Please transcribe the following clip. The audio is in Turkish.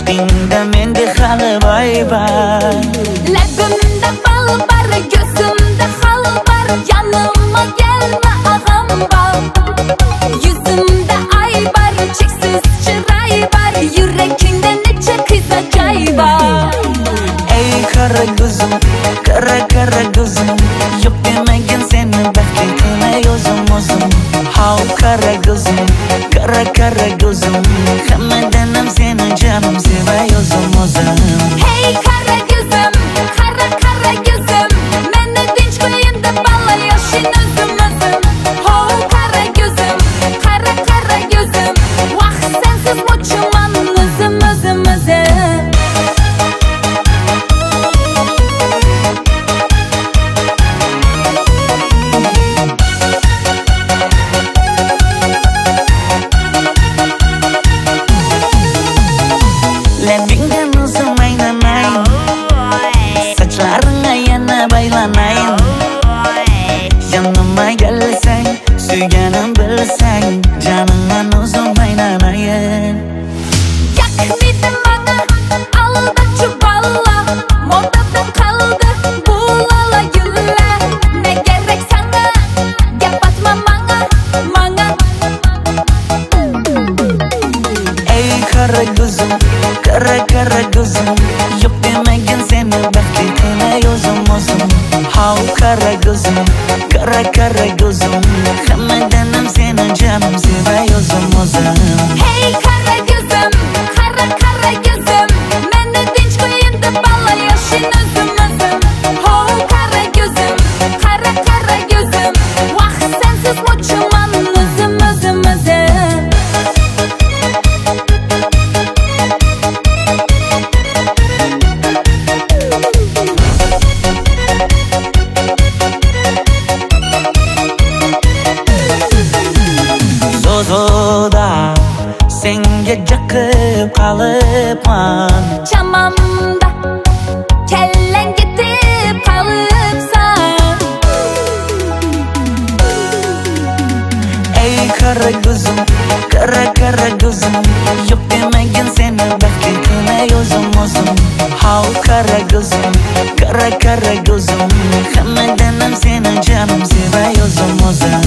Baxtingda menda hali boy bor. Labimda bal bor, gözümde hal bor. Yanıma gelme ağam bor. Yüzümde ay bor, cheksiz chiroy bor. Yurakingda necha qiza joy bor. Ey qara ko'zim, qara ko'zim, yo'q demagin seni baxting qilmay o'zim. Hav qara ko'zim, qara ko'zim, hammadanam seni jonim sevay o'zim. Hey qara gözüm, qara gözüm, meni tinch qo'yin deb balayoshing o'zim. Ho qara gözüm, qara gözüm, vaqt sensiz mo'chiman o'zim. Labingdan o'zim aylanay, sochlaringga yana baylanay. Yanıma gelsang, suyganim bilsang, jonimdan o'zim aylanay. Yakmidi bana aldachi balla, modadan qoldi bu lala gulla. Ne gerek sana, gap atma manga. Ey qara ko'zim, qara ko'zim, yo'q demagin seni baxting qilmay o'zim. Hav qara ko'zim, qara ko'zim, hammadanam seni jonim sevay o'zim. Hey qara gözüm, qara gözüm, meni tinch qo'yin deb balayoshing o'zim. Ho qara gözüm, qara gözüm, vaqt sensiz mo'chiman o'zim. Zozoda senga jiqib qolibman. Chamamda kellang ketib qolibsan. Ey qara ko'zim, qara ko'zim, yo'q demagin seni baxting qilmay o'zim. Hav qara ko'zim, qara ko'zim, hammadanam seni jonim sevay o'zim.